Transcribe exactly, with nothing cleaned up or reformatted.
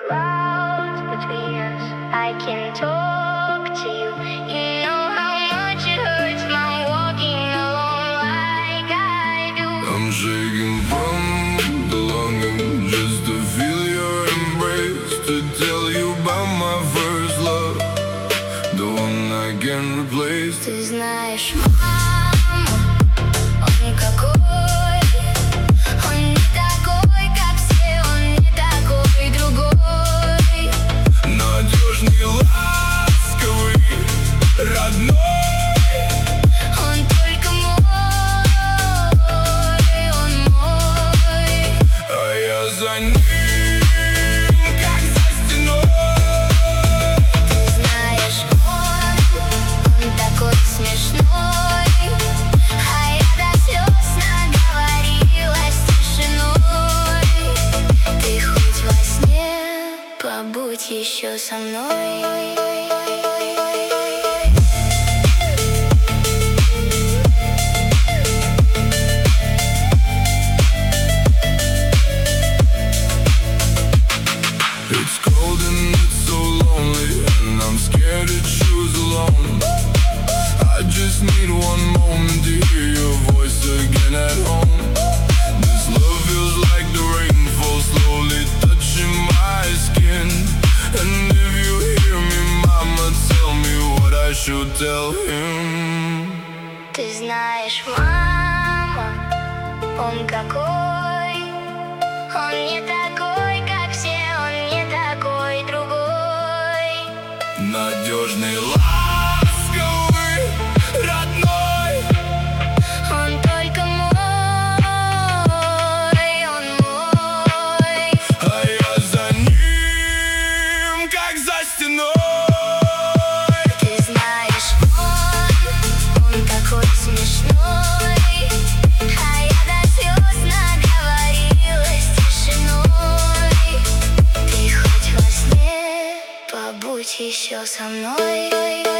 clouds between us, I can talk to you. You know how much it hurts my walking alone like I do. I'm shaking from the longing just to feel your embrace, to tell you about my first love, the one I can't replace. Ты знаешь, мама, он какой, он не такой, как все, он не такой, другой. Надежный, ласковый, родной. Он только мой, он мой. А я за ним, как за стеной. Ты знаешь, он, он такой смешной, а я до слез наговорилась тишиной. Ты хоть во сне побудь еще со мной. It's cold and it's so lonely, and I'm scared to choose alone. I just need one moment to hear your voice again at home. This love feels like the rainfall slowly touching my skin. And if you hear me, mama, tell me what I should tell him. Ты знаешь, мама, он какой, он не такой, как все, он не такой, другой. Надежный, ласковый, родной. Он только мой, он мой. А я за ним, как за стеной. Ты знаешь, он, он такой смешной, а я до слез наговорилась тишиной. Ты хоть во сне побудь еще со мной.